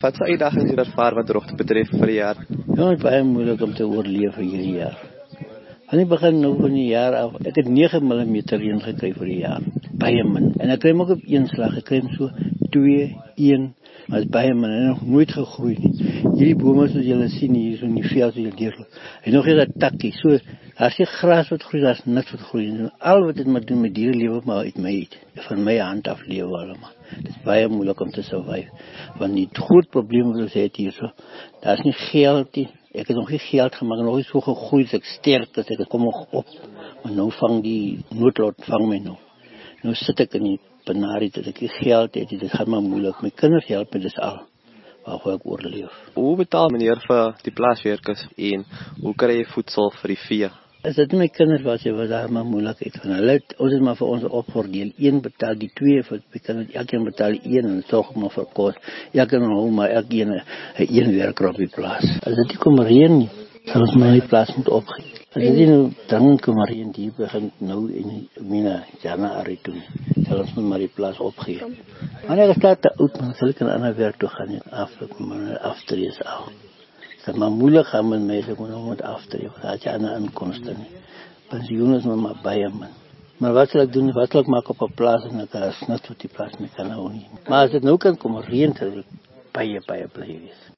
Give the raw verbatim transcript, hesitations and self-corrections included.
Wat se uitdagings het ervaar wat droogte betref vir die jaar? Ja, het is baie moeilik om te oorleef vir hierdie jaar. Van die begin nou van die jaar af, ek het nege millimeter reën gekry vir die jaar. Baie min. En ek kry hom ook op een slag, ek kry hom so twee, een, maar het is baie min en nog nooit gegroei nie. Hierdie bome soos julle sien hier, so in die veld, so julle deurloop. En nog hier dat takkie, so, as die gras wat groei, daar is niks wat groei. En al wat het maar doen met dieren lewe, maar uit my uit. Van my hand af lewe allemaal. Het is baie moeilik om te survive. Want die groot probleem wat ons het hier so, daar is nie geld nie. Ek het nog nie geld gemaakt, nog nie so gegroeid, ek sterk, dat ek kom nog op. Maar nou vang die noodlot, vang my nou. Nou sit ek in die penarie, dat ek die geld het, dit gaat maar moeilik. My kinders help me, dis al, waarvoor ek oorleef. Hoe betaal meneer vir die plaaswerkers en hoe kry jy voedsel vir die vee? As dit my kinders was, was daar maar moeilikheid van hulle. Ons het maar vir ons opvordeel. Een betaal die twee, vir my kinders, elkeen betaal die een, en toch maar vir kos. Elkeen hou maar elkeen een, een werker op die plaas. As dit nie kom reën nie, sal ons maar die plaas moet opgeef. As dit nie nou dringend kom reën, die begin nou in Mina, Januarie toe, sal ons maar die plaas opgeef. Wanneer ek staat te oud, man, sal ek in 'n ander werk toe gaan, en af, aftree is al. Het is maar moeilijk gaan met mij, ik moet nog wat aftrekken, want had je aan inkomsten niet. Pensioen is nog maar bij hem. Maar wat zal ik doen, wat zal ik maken op een plaats, en ik ga snel tot die plaats mee kan houden. Maar als het nou kan komen, reën, zal ik bij je, bij je blijven.